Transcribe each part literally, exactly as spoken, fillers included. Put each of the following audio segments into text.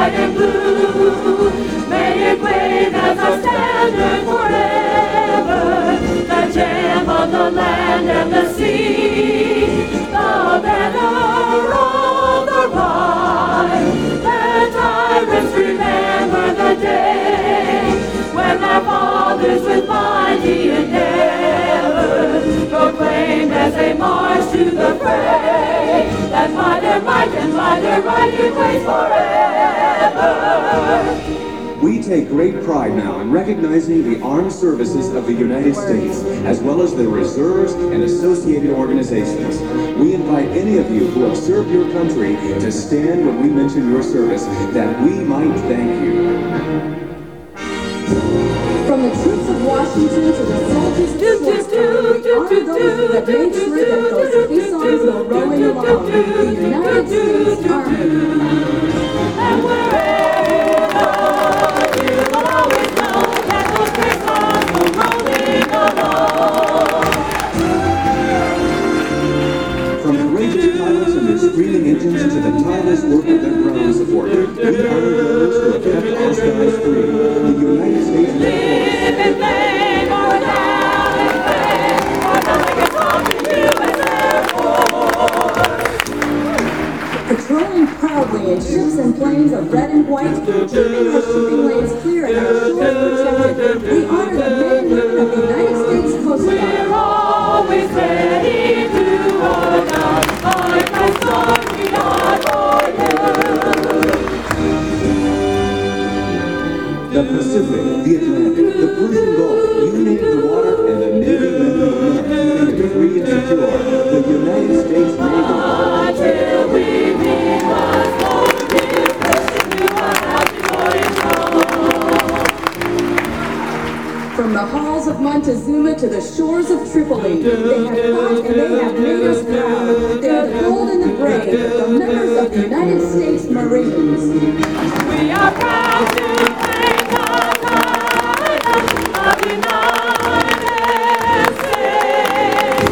white, and blue. May it wave as our standard forever, the gem of the land and the sea, the banner of the Rhine. Let tyrants remember the day when our fathers with mighty endeavor proclaimed as they marched to the fray that by their might and by their right it waits forever. We take great pride now in recognizing the armed services of the United States, as well as the reserves and associated organizations. We invite any of you who have served your country to stand when we mention your service, that we might thank you. From the troops of Washington to the soldiers of Schwarzkopf, we honor those who have made sure that those peace arms are rolling along, the United States Army. And wherever you will always know that those great songs go rolling along. From courageous pilots and their screaming engines to the tireless work of their ground support, we honor those who have kept our skies free. The United States Air Force. Live in vain or down in vain, or nothing is wrong with U S Air Force. Patrolling proudly in ships and planes of red and white, keeping our shipping lanes clear and our shores protected, we honor the men and women of the United States Coast Guard. We're always ready to run out, like a song we got for you. The Pacific, the Atlantic, the Persian Gulf, you name the water, and the Navy men and women are keeping it free and secure. The United States Navy. Until we meet once more, we're wishing you a happy voyage home. From the halls of Montezuma to the shores of Tripoli, they have fought and they have made us proud. They are the bold and the brave, the members of the United States Marines. We are proud to claim the title of United States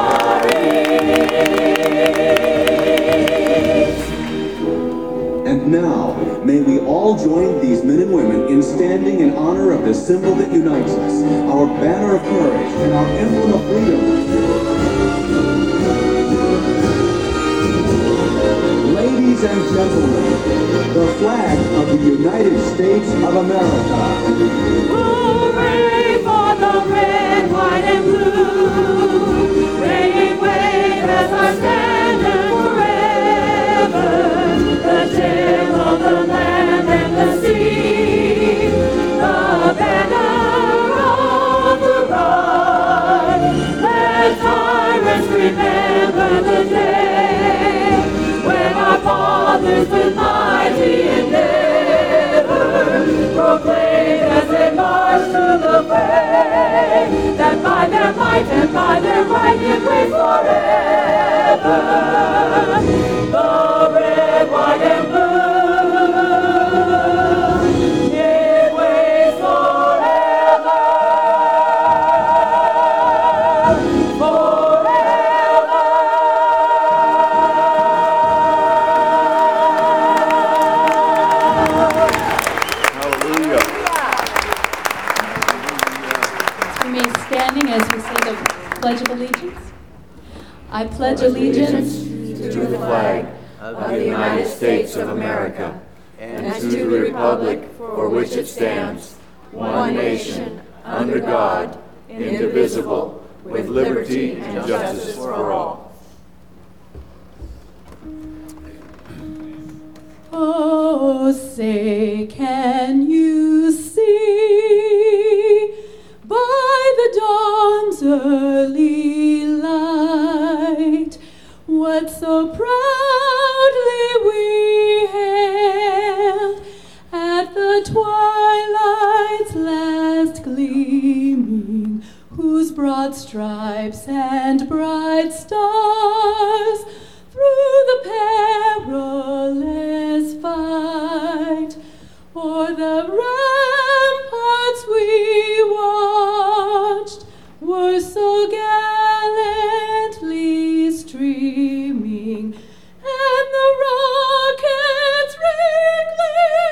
Marines. And now, may we all join these men and women in standing in honor of the symbol that unites us, our banner of courage and our emblem of freedom. Ladies and gentlemen, the flag of the United States of America. Hooray for the red, white, and blue. May it wave as our standard forever, the gem of the land and the sea, the banner of the Rhine. Let tyrants remember the day when our fathers with mighty endeavor proclaimed as they marched to the fray that by their might and by their right it waits forever. The red, white, and blue, it waits forever. Forever. Hallelujah. Remain standing as we say the Pledge of Allegiance. I pledge allegiance to the flag of the United States of America and to the republic for which it stands, one nation, under God, indivisible, with liberty and justice for all. Oh, say, can you see by the dawn's early light what so proudly we hailed at the twilight's last gleaming, whose broad stripes and bright stars through the perilous fight o'er the ramparts we watched were so gallantly streaming, and the rockets ringling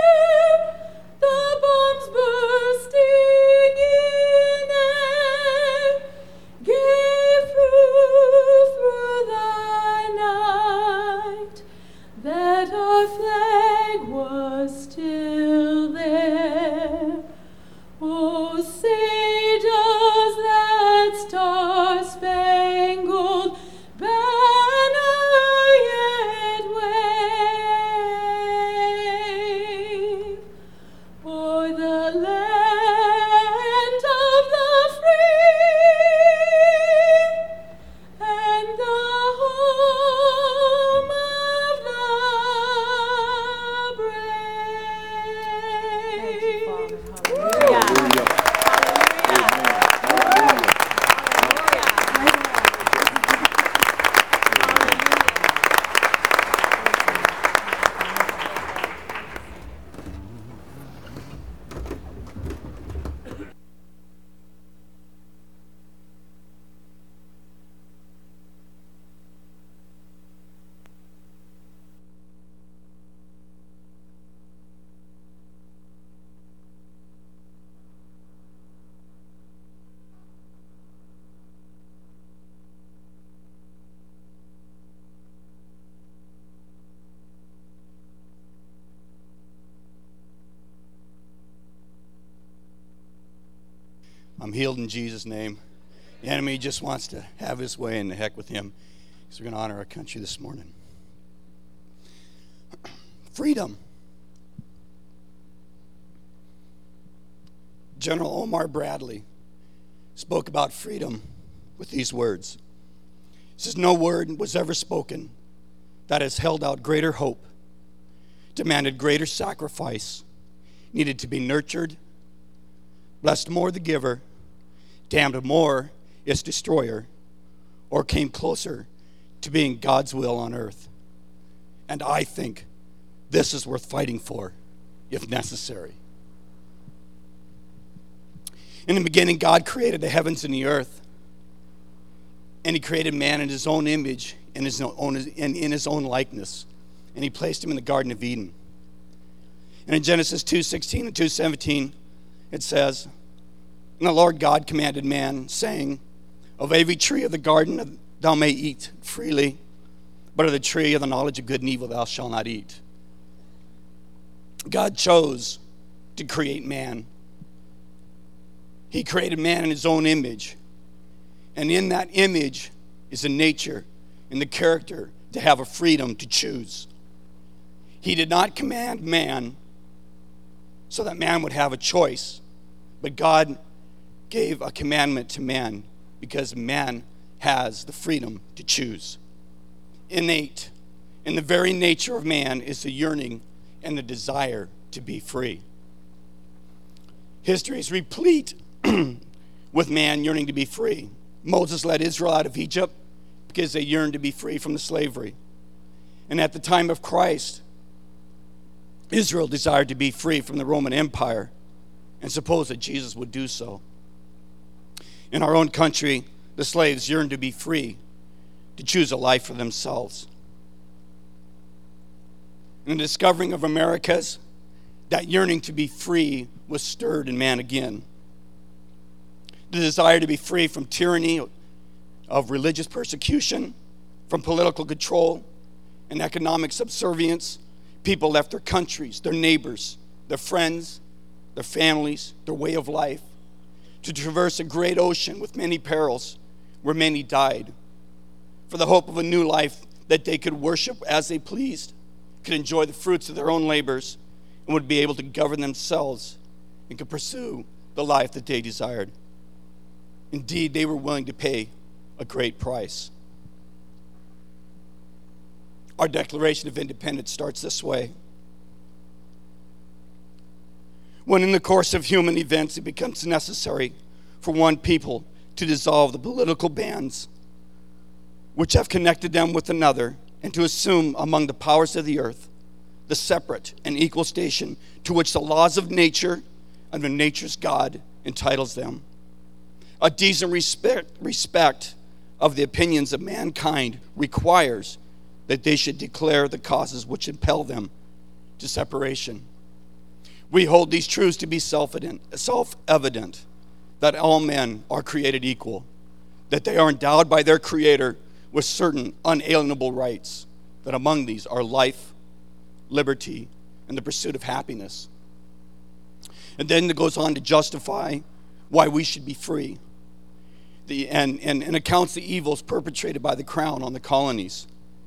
I'm healed in Jesus' name. The enemy just wants to have his way, and the heck with him. So we're going to honor our country this morning. Freedom. General Omar Bradley spoke about freedom with these words. He says, no word was ever spoken that has held out greater hope, demanded greater sacrifice, needed to be nurtured, blessed more the giver, damned more its destroyer, or came closer to being God's will on earth. And I think this is worth fighting for, if necessary. In the beginning, God created the heavens and the earth, and he created man in his own image, in his own, in, in his own likeness, and he placed him in the Garden of Eden. And in Genesis two sixteen and two seventeen, it says, and the Lord God commanded man, saying, of every tree of the garden thou may eat freely, but of the tree of the knowledge of good and evil thou shalt not eat. God chose to create man. He created man in his own image. And in that image is a nature and the character to have a freedom to choose. He did not command man so that man would have a choice, but God gave a commandment to man because man has the freedom to choose. Innate in the very nature of man is the yearning and the desire to be free. History is replete with man yearning to be free. Moses led Israel out of Egypt because they yearned to be free from the slavery. And at the time of Christ, Israel desired to be free from the Roman Empire and supposed that Jesus would do so. In our own country, the slaves yearned to be free, to choose a life for themselves. In the discovering of Americas, that yearning to be free was stirred in man again. The desire to be free from tyranny, of religious persecution, from political control, and economic subservience. People left their countries, their neighbors, their friends, their families, their way of life, to traverse a great ocean with many perils, where many died, for the hope of a new life that they could worship as they pleased, could enjoy the fruits of their own labors, and would be able to govern themselves and could pursue the life that they desired. Indeed, they were willing to pay a great price. Our Declaration of Independence starts this way. When in the course of human events it becomes necessary for one people to dissolve the political bands which have connected them with another, and to assume among the powers of the earth the separate and equal station to which the laws of nature and of nature's God entitles them. A decent respect, respect of the opinions of mankind requires that they should declare the causes which impel them to separation. We hold these truths to be self-evident, self-evident that all men are created equal, that they are endowed by their Creator with certain unalienable rights, that among these are life, liberty, and the pursuit of happiness. And then it goes on to justify why we should be free, the, and, and, and accounts the evils perpetrated by the crown on the colonies.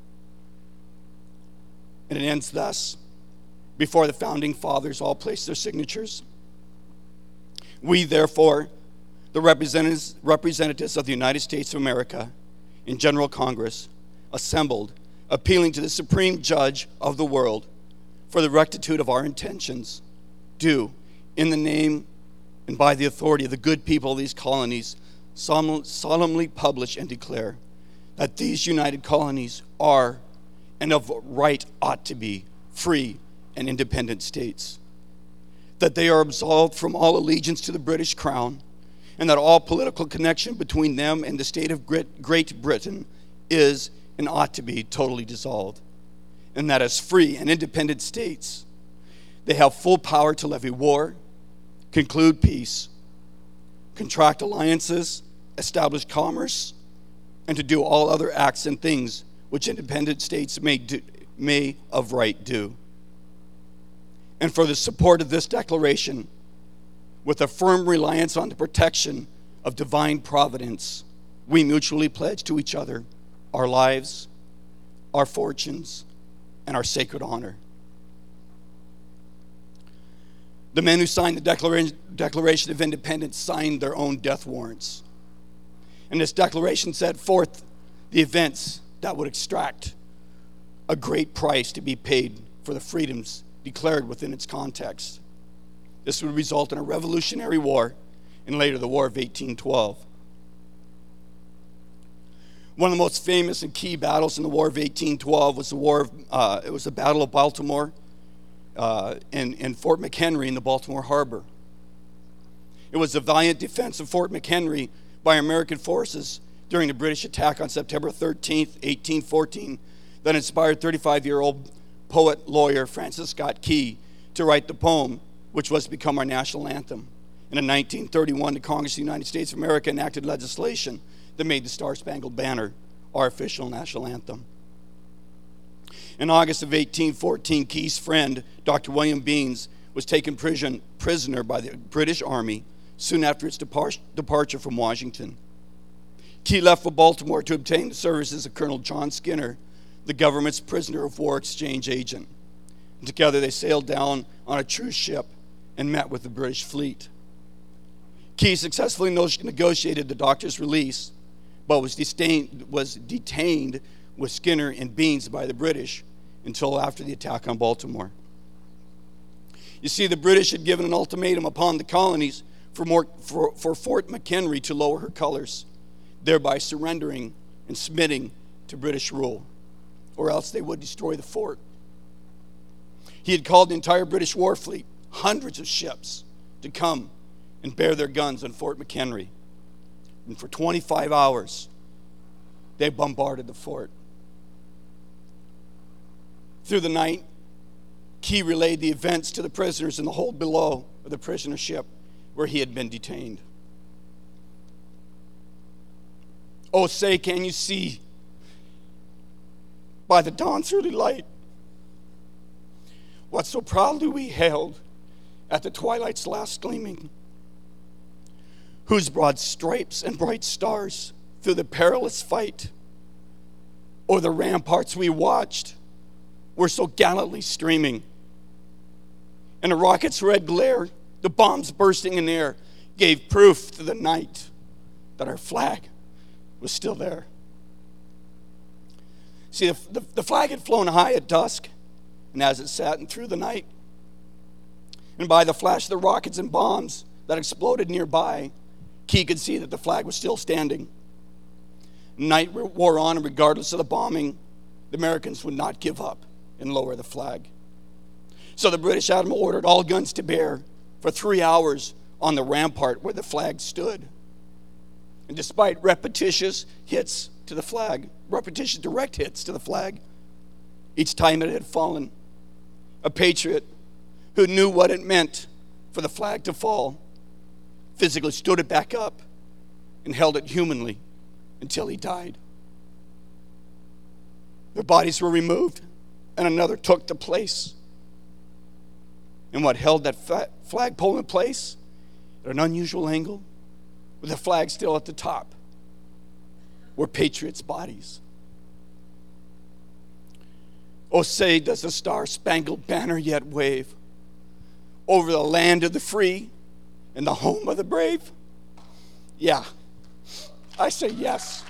And it ends thus: before the founding fathers all placed their signatures, we therefore, the representatives, representatives of the United States of America in General Congress, assembled, appealing to the Supreme Judge of the world for the rectitude of our intentions, do, in the name and by the authority of the good people of these colonies, solemnly publish and declare that these united colonies are, and of right ought to be, free and independent states, that they are absolved from all allegiance to the British Crown, and that all political connection between them and the state of Great Britain is and ought to be totally dissolved, and that as free and independent states, they have full power to levy war, conclude peace, contract alliances, establish commerce, and to do all other acts and things which independent states may do, may of right do. And for the support of this declaration, with a firm reliance on the protection of divine providence, we mutually pledge to each other our lives, our fortunes, and our sacred honor. The men who signed the Declaration, Declaration of Independence signed their own death warrants. And this declaration set forth the events that would extract a great price to be paid for the freedoms declared within its context. This would result in a revolutionary war and later the War of eighteen twelve. One of the most famous and key battles in the War of eighteen twelve was the War of, uh, it was the Battle of Baltimore uh, and, and Fort McHenry in the Baltimore Harbor. It was a valiant defense of Fort McHenry by American forces during the British attack on September thirteenth, eighteen fourteen, that inspired thirty-five-year-old poet, lawyer Francis Scott Key to write the poem, which was to become our national anthem. And in nineteen thirty-one, the Congress of the United States of America enacted legislation that made the Star-Spangled Banner our official national anthem. In August of eighteen fourteen, Key's friend, Doctor William Beans, was taken prison, prisoner by the British Army soon after its depar- departure from Washington. Key left for Baltimore to obtain the services of Colonel John Skinner, the government's prisoner of war exchange agent. And together they sailed down on a truce ship and met with the British fleet. Key successfully negotiated the doctor's release, but was detained, was detained with Skinner and Beans by the British until after the attack on Baltimore. You see, the British had given an ultimatum upon the colonies for, more, for, for Fort McHenry to lower her colors, thereby surrendering and submitting to British rule, or else they would destroy the fort. He had called the entire British war fleet, hundreds of ships, to come and bear their guns on Fort McHenry. And for twenty-five hours, they bombarded the fort. Through the night, Key relayed the events to the prisoners in the hold below of the prisoner ship where he had been detained. Oh, say, can you see by the dawn's early light what so proudly we hailed at the twilight's last gleaming, whose broad stripes and bright stars through the perilous fight o'er the ramparts we watched were so gallantly streaming, and the rocket's red glare, the bombs bursting in air, gave proof to the night that our flag was still there. See, the, the, the flag had flown high at dusk, and as it sat and through the night, and by the flash of the rockets and bombs that exploded nearby, Key could see that the flag was still standing. Night wore on, and regardless of the bombing, the Americans would not give up and lower the flag. So the British admiral ordered all guns to bear for three hours on the rampart where the flag stood. And despite repetitious hits to the flag, repetitious direct hits to the flag, each time it had fallen, a patriot who knew what it meant for the flag to fall physically stood it back up and held it humanly until he died. Their bodies were removed, and another took the place. And what held that flagpole in place at an unusual angle, with the flag still at the top, were patriots' bodies. Oh, say, does the star-spangled banner yet wave over the land of the free and the home of the brave? Yeah, I say yes.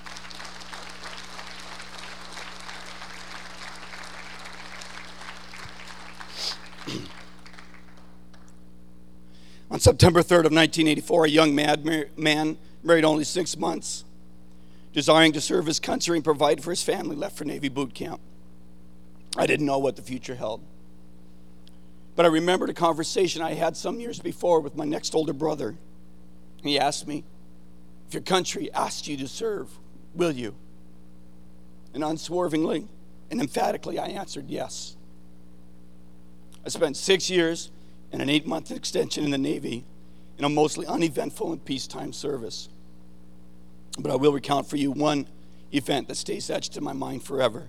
On September third of nineteen eighty-four, a young man married only six months, desiring to serve his country and provide for his family, left for Navy boot camp. I didn't know what the future held. But I remembered a conversation I had some years before with my next older brother. He asked me, if your country asked you to serve, will you? And unswervingly and emphatically, I answered yes. I spent six years and an eight-month extension in the Navy in a mostly uneventful and peacetime service. But I will recount for you one event that stays etched in my mind forever.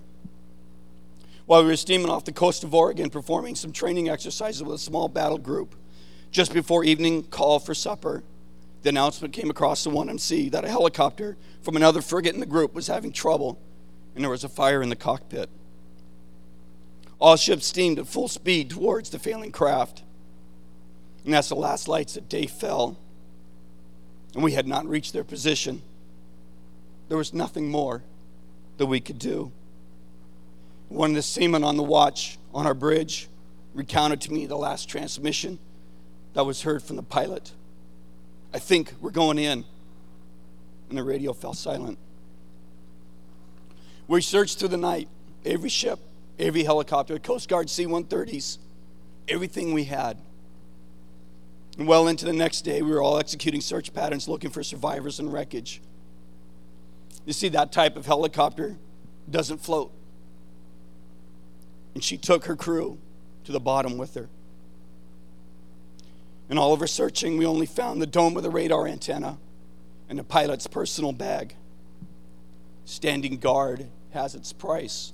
While we were steaming off the coast of Oregon performing some training exercises with a small battle group, Just before evening call for supper, the announcement came across the one M C that a helicopter from another frigate in the group was having trouble, and there was a fire in the cockpit. All ships steamed at full speed towards the failing craft. And as the last lights of day fell, and we had not reached their position, there was nothing more that we could do. One of the seamen on the watch on our bridge recounted to me the last transmission that was heard from the pilot. I think we're going in. And the radio fell silent. We searched through the night, every ship, every helicopter, Coast Guard C one thirties, everything we had. And well into the next day, we were all executing search patterns looking for survivors and wreckage. You see, that type of helicopter doesn't float. And she took her crew to the bottom with her. In all of her searching, we only found the dome of the radar antenna and the pilot's personal bag. Standing guard has its price.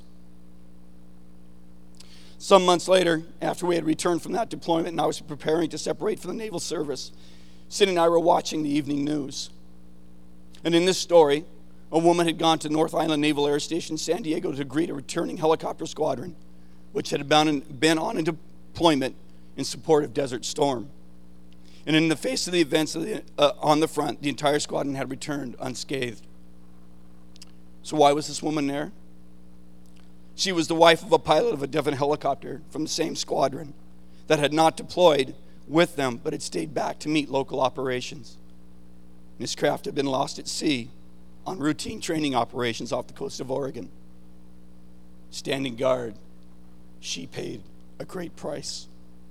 Some months later, after we had returned from that deployment and I was preparing to separate from the Naval Service, Cindy and I were watching the evening news. And in this story, a woman had gone to North Island Naval Air Station, San Diego, to greet a returning helicopter squadron, which had been on a deployment in support of Desert Storm. And in the face of the events of the, uh, on the front, the entire squadron had returned unscathed. So why was this woman there? She was the wife of a pilot of a different helicopter from the same squadron that had not deployed with them, but had stayed back to meet local operations. This craft had been lost at sea on routine training operations off the coast of Oregon. Standing guard, she paid a great price.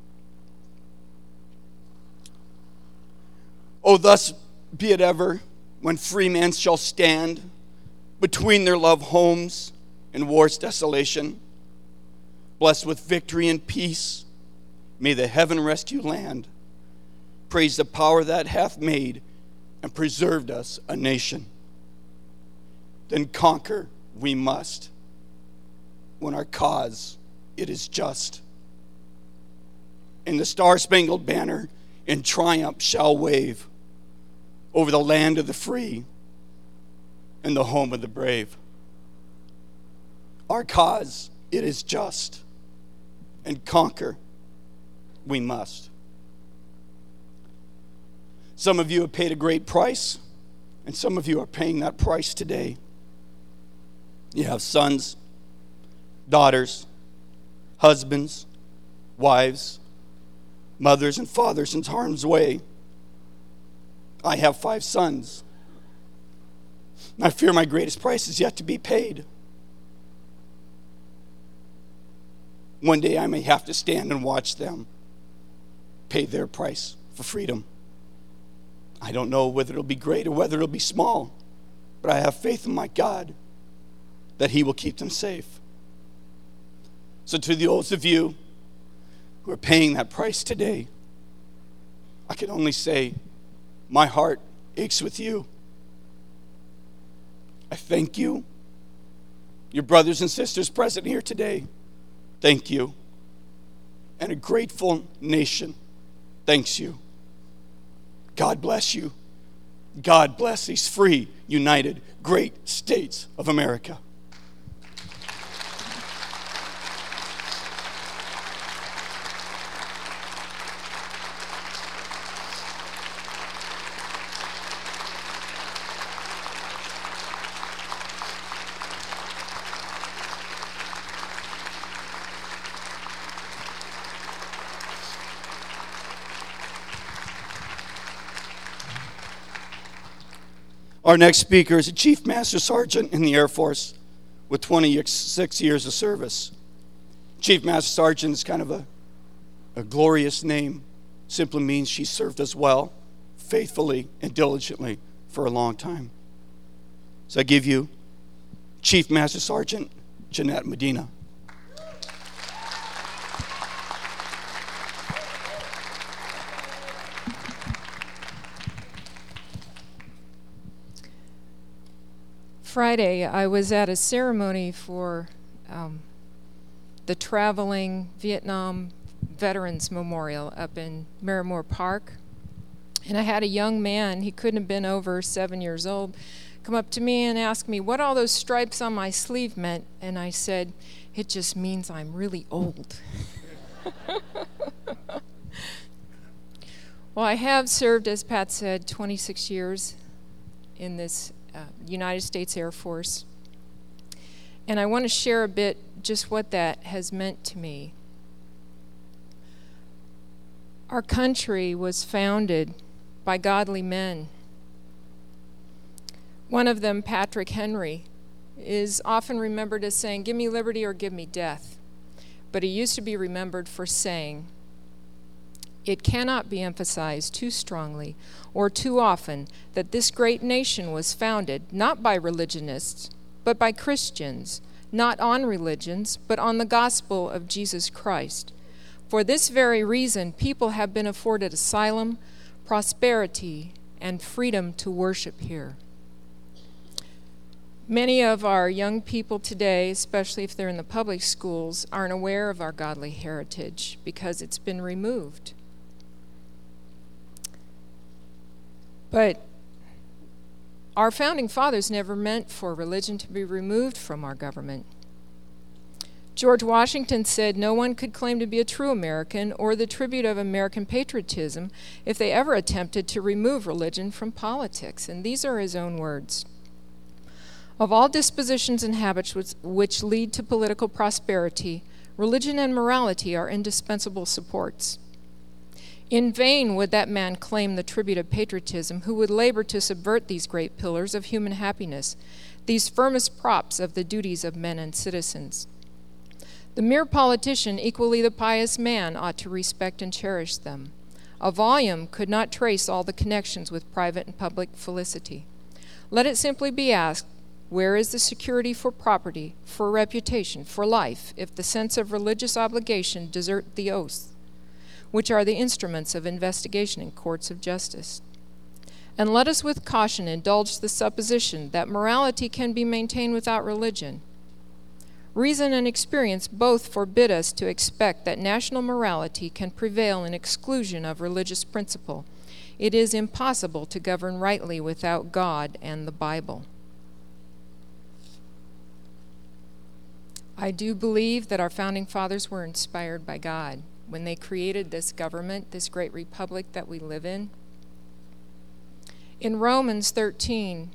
Oh, thus be it ever, when free men shall stand between their loved homes and war's desolation, blessed with victory and peace, may the heaven rescue land. Praise the power that hath made and preserved us a nation. Then conquer we must, when our cause it is just. And the star-spangled banner in triumph shall wave over the land of the free and the home of the brave. Our cause, it is just, and conquer we must. Some of you have paid a great price, and some of you are paying that price today. You have sons, daughters, husbands, wives, mothers, and fathers in harm's way. I have five sons. I fear my greatest price is yet to be paid. One day I may have to stand and watch them pay their price for freedom. I don't know whether it'll be great or whether it'll be small, but I have faith in my God that He will keep them safe. So to those of you who are paying that price today, I can only say, my heart aches with you. I thank you. Your brothers and sisters present here today, thank you. And a grateful nation thanks you. God bless you. God bless these free, united, great states of America. Our next speaker is a Chief Master Sergeant in the Air Force with twenty-six years of service. Chief Master Sergeant is kind of a, a glorious name. Simply means she served us well, faithfully, and diligently for a long time. So I give you Chief Master Sergeant Jeanette Medina. Friday, I was at a ceremony for um, the traveling Vietnam Veterans Memorial up in Merrimore Park. And I had a young man, he couldn't have been over seven years old, come up to me and ask me what all those stripes on my sleeve meant. And I said, it just means I'm really old. Well, I have served, as Pat said, twenty-six years in this uh, United States Air Force. And I want to share a bit just what that has meant to me. Our country was founded by godly men. One of them, Patrick Henry, is often remembered as saying, "Give me liberty or give me death." But he used to be remembered for saying, "It cannot be emphasized too strongly or too often that this great nation was founded not by religionists, but by Christians, not on religions, but on the gospel of Jesus Christ. For this very reason, people have been afforded asylum, prosperity, and freedom to worship here." Many of our young people today, especially if they're in the public schools, aren't aware of our godly heritage because it's been removed. But our founding fathers never meant for religion to be removed from our government. George Washington said no one could claim to be a true American or the tribute of American patriotism if they ever attempted to remove religion from politics. And these are his own words. "Of all dispositions and habits which, which lead to political prosperity, religion and morality are indispensable supports. In vain would that man claim the tribute of patriotism who would labor to subvert these great pillars of human happiness, these firmest props of the duties of men and citizens. The mere politician, equally the pious man, ought to respect and cherish them. A volume could not trace all the connections with private and public felicity. Let it simply be asked, where is the security for property, for reputation, for life, if the sense of religious obligation desert the oaths, which are the instruments of investigation in courts of justice? And let us with caution indulge the supposition that morality can be maintained without religion. Reason and experience both forbid us to expect that national morality can prevail in exclusion of religious principle. It is impossible to govern rightly without God and the Bible." I do believe that our founding fathers were inspired by God when they created this government, this great republic that we live in. In Romans thirteen,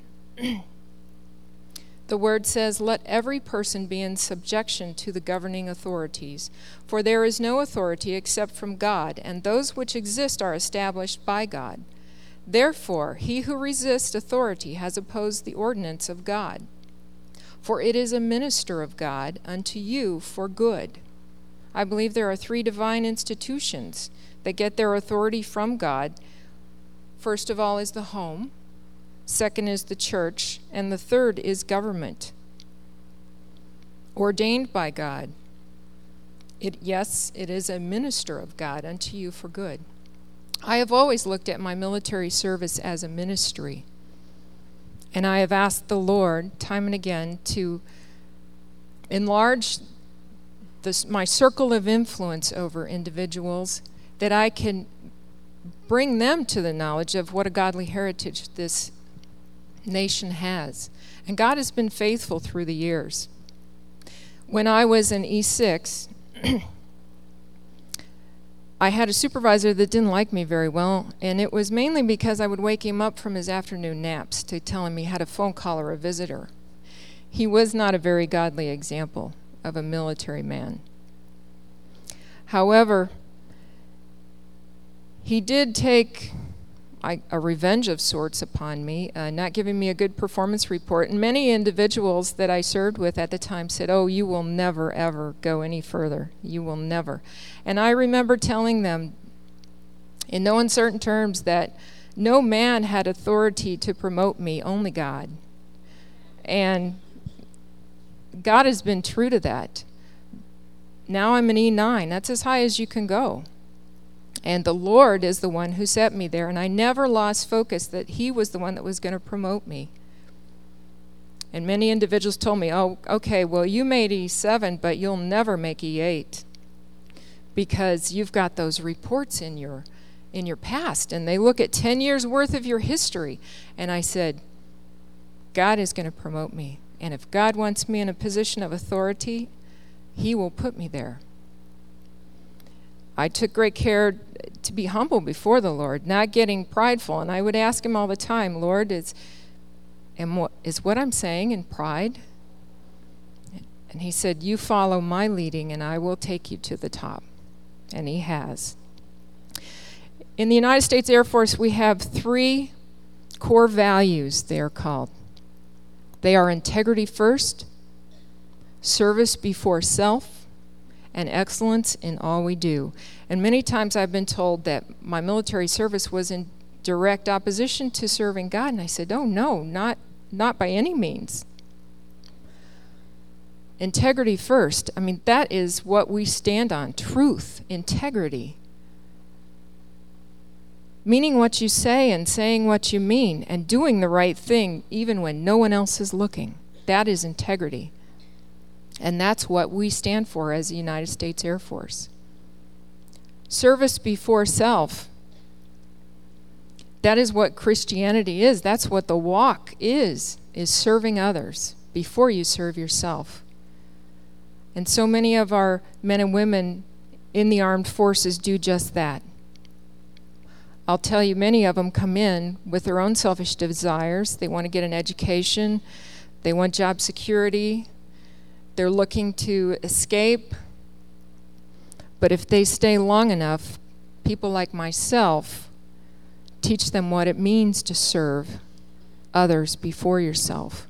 the word says, "Let every person be in subjection to the governing authorities, for there is no authority except from God, and those which exist are established by God. Therefore, he who resists authority has opposed the ordinance of God. For it is a minister of God unto you for good." I believe there are three divine institutions that get their authority from God. First of all is the home, second is the church, and the third is government, ordained by God. It, yes, it is a minister of God unto you for good. I have always looked at my military service as a ministry. And I have asked the Lord time and again to enlarge this, my circle of influence over individuals, that I can bring them to the knowledge of what a godly heritage this nation has. And God has been faithful through the years. When I was in E six, I had a supervisor that didn't like me very well, and it was mainly because I would wake him up from his afternoon naps to tell him he had a phone call or a visitor. He was not a very godly example of a military man. However, he did take I, a revenge of sorts upon me, uh, not giving me a good performance report. And many individuals that I served with at the time said, "Oh, you will never, ever go any further. You will never." And I remember telling them in no uncertain terms that no man had authority to promote me, only God. And God has been true to that. Now I'm an E nine. That's as high as you can go. And the Lord is the one who set me there, and I never lost focus that he was the one that was going to promote me. And many individuals told me, "Oh, okay, well, you made E seven, but you'll never make E eight. because you've got those reports in your in your past, and they look at ten years worth of your history. And I said, God is going to promote me. And if God wants me in a position of authority, he will put me there. I took great care to be humble before the Lord, not getting prideful. And I would ask him all the time, Lord, is, am what, is what I'm saying in pride? And he said, you follow my leading and I will take you to the top. And he has. In the United States Air Force, we have three core values, they are called. They are integrity first, service before self, and excellence in all we do. And many times I've been told that my military service was in direct opposition to serving God, and I said, oh no, not, not by any means. Integrity first. I mean, that is what we stand on, truth, integrity. Meaning what you say and saying what you mean and doing the right thing even when no one else is looking. That is integrity. And that's what we stand for as the United States Air Force. Service before self. That is what Christianity is. That's what the walk is, is serving others before you serve yourself. And so many of our men and women in the armed forces do just that. I'll tell you, many of them come in with their own selfish desires. They want to get an education. They want job security. They're looking to escape. But if they stay long enough, people like myself teach them what it means to serve others before yourself.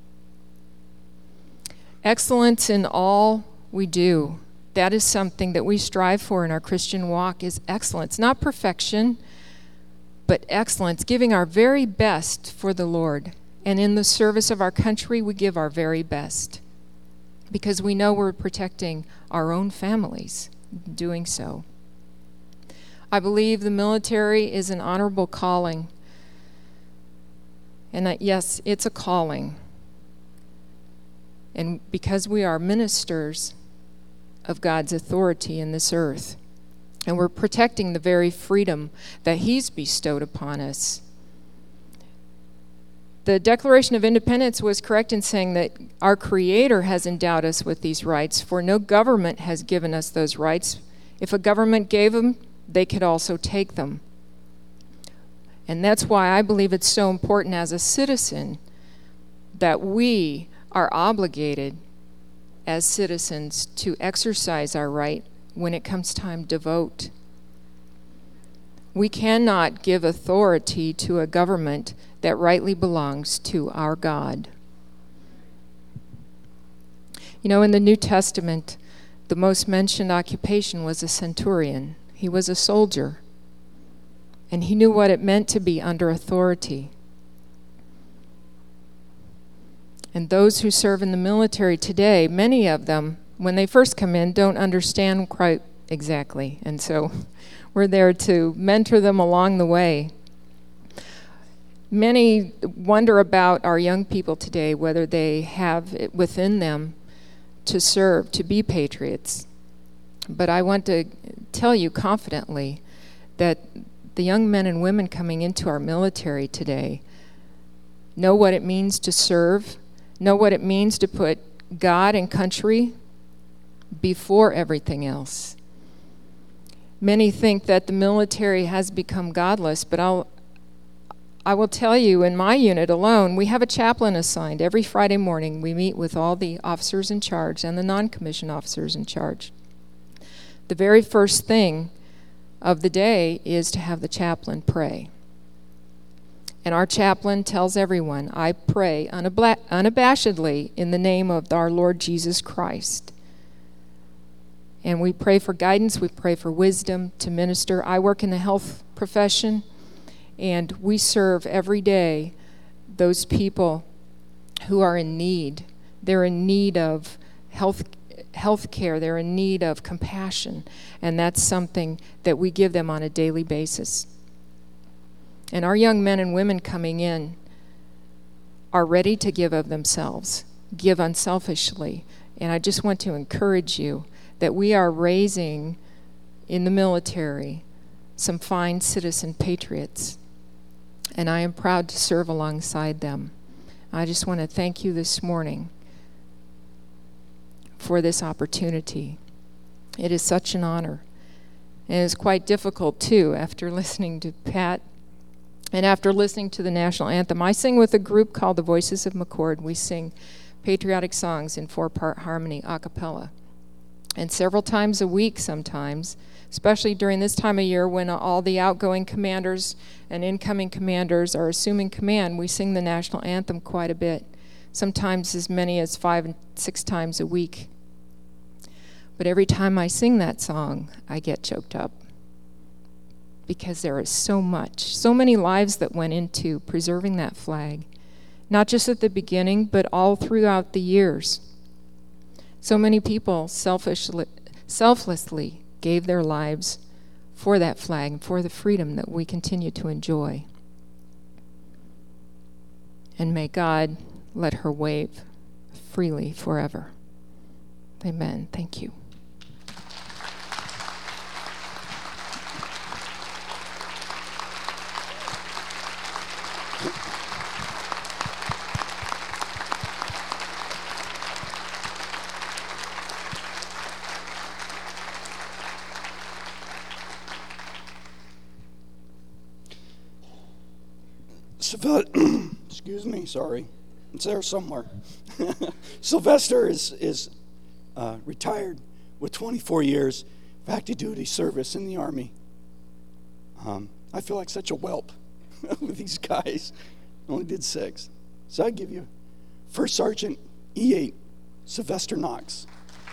Excellence in all we do. That is something that we strive for in our Christian walk, is excellence. Not perfection, but excellence, giving our very best for the Lord. And in the service of our country, we give our very best because we know we're protecting our own families doing so. I believe the military is an honorable calling. And that, yes, it's a calling. And because we are ministers of God's authority in this earth, and we're protecting the very freedom that he's bestowed upon us. The Declaration of Independence was correct in saying that our Creator has endowed us with these rights, for no government has given us those rights. If a government gave them, they could also take them. And that's why I believe it's so important as a citizen that we are obligated as citizens to exercise our right when it comes time to vote. We cannot give authority to a government that rightly belongs to our God. You know, in the New Testament, the most mentioned occupation was a centurion. He was a soldier, and he knew what it meant to be under authority. And those who serve in the military today, many of them, when they first come in, don't understand quite exactly. And so we're there to mentor them along the way. Many wonder about our young people today, whether they have it within them to serve, to be patriots. But I want to tell you confidently that the young men and women coming into our military today know what it means to serve, know what it means to put God and country before everything else. Many think that the military has become godless, but I'll, I will tell you, in my unit alone, we have a chaplain assigned. Every Friday morning, we meet with all the officers in charge and the non-commissioned officers in charge. The very first thing of the day is to have the chaplain pray. And our chaplain tells everyone, I pray unabla- unabashedly in the name of our Lord Jesus Christ. And we pray for guidance, we pray for wisdom to minister. I work in the health profession, and we serve every day those people who are in need. They're in need of health health care, they're in need of compassion, and that's something that we give them on a daily basis. And our young men and women coming in are ready to give of themselves, give unselfishly. And I just want to encourage you that we are raising in the military, some fine citizen patriots, and I am proud to serve alongside them. I just want to thank you this morning for this opportunity. It is such an honor. And it's quite difficult, too, after listening to Pat and after listening to the national anthem. I sing with a group called the Voices of McCord. We sing patriotic songs in four-part harmony, a cappella. And several times a week sometimes, especially during this time of year when all the outgoing commanders and incoming commanders are assuming command, we sing the national anthem quite a bit, sometimes as many as five and six times a week. But every time I sing that song, I get choked up because there is so much, so many lives that went into preserving that flag, not just at the beginning, but all throughout the years. So many people selfishly, selflessly gave their lives for that flag and for the freedom that we continue to enjoy. And may God let her wave freely forever. Amen. Thank you. Excuse me, sorry. It's there somewhere. Sylvester is is uh, retired with twenty-four years of active duty service in the Army. Um, I feel like such a whelp with these guys. Only did six. So I give you First Sergeant E eight, Sylvester Knox.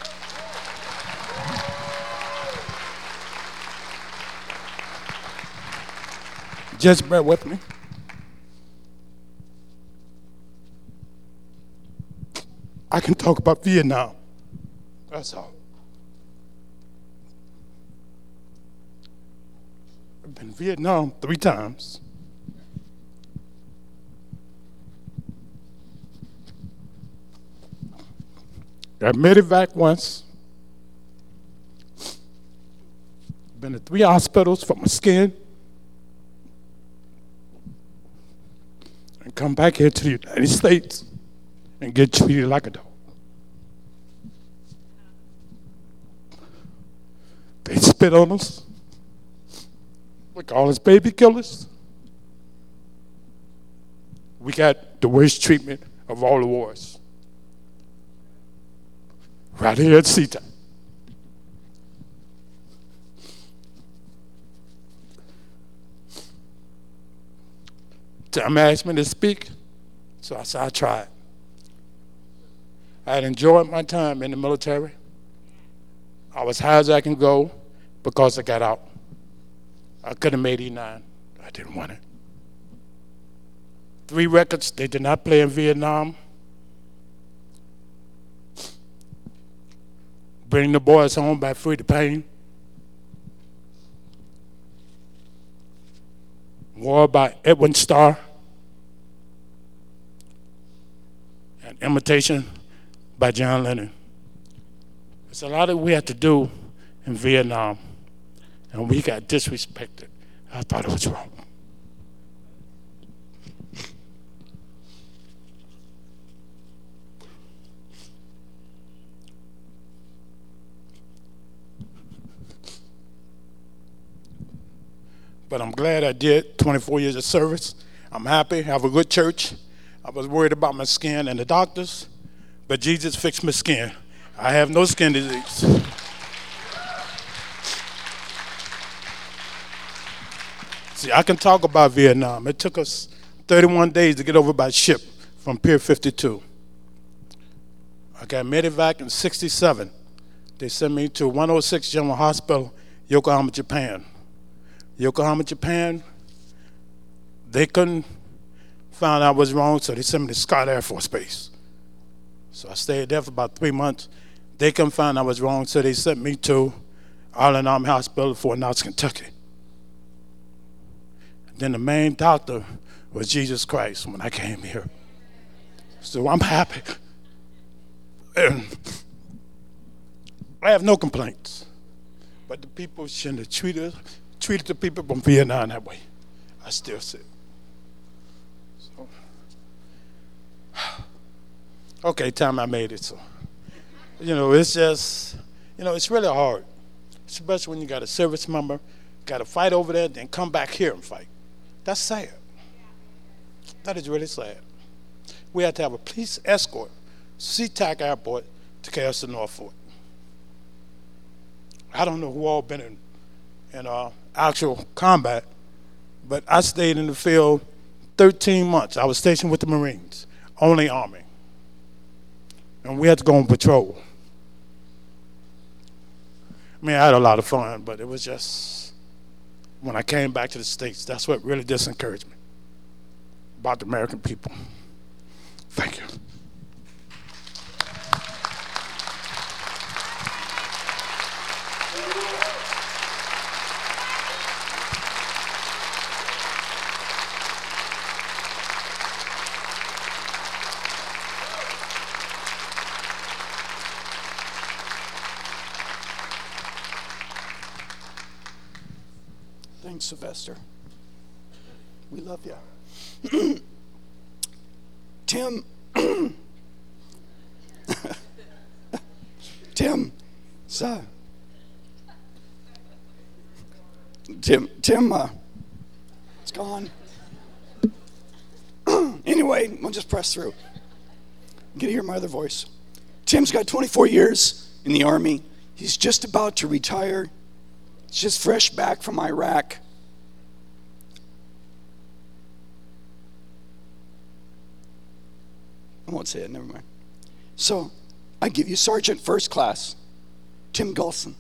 Just bear with me. I can talk about Vietnam. That's all. I've been in Vietnam three times. Got medevac once. Been to three hospitals for my skin. And come back here to the United States and get treated like a dog. They spit on us. We call us baby killers. We got the worst treatment of all the wars. Right here at CETA. Tim asked me to speak, so I said I tried. I had enjoyed my time in the military. I was high as I can go because I got out. I could have made E nine. I didn't want it. Three records they did not play in Vietnam. Bring the Boys Home by Free the Pain. War by Edwin Starr. And Imitation by John Lennon. There's a lot that we had to do in Vietnam, and we got disrespected. I thought it was wrong. But I'm glad I did twenty-four years of service. I'm happy, have a good church. I was worried about my skin and the doctors, but Jesus fixed my skin. I have no skin disease. See, I can talk about Vietnam. It took us thirty-one days to get over by ship from Pier fifty-two. I got medevac in sixty-seven. They sent me to one oh six General Hospital, Yokohama, Japan. Yokohama, Japan, they couldn't find out I was wrong, so they sent me to Scott Air Force Base. So I stayed there for about three months. They couldn't find I was wrong, so they sent me to Arlen Army Hospital, Fort Knox, Kentucky. And then the main doctor was Jesus Christ when I came here. So I'm happy. And I have no complaints. But the people shouldn't have treated, treated the people from Vietnam that way. I still say. So. Okay, time I made it. So, you know, it's just, you know, it's really hard, especially when you got a service member, got to fight over there, then come back here and fight. That's sad. That is really sad. We had to have a police escort, SeaTac Airport, to carry us to Norfolk. I don't know who all been in, in uh, actual combat, but I stayed in the field thirteen months. I was stationed with the Marines, only Army. And we had to go on patrol. I mean, I had a lot of fun, but it was just, when I came back to the States, that's what really disencouraged me about the American people. Thank you. Thanks, Sylvester. We love you. Tim, Tim, so, Tim, Tim, uh, it's gone. Anyway, we'll just press through. Get to hear my other voice. Tim's got twenty-four years in the Army. He's just about to retire. He's just fresh back from Iraq. I won't say it, never mind. So, I give you Sergeant First Class, Tim Gulson.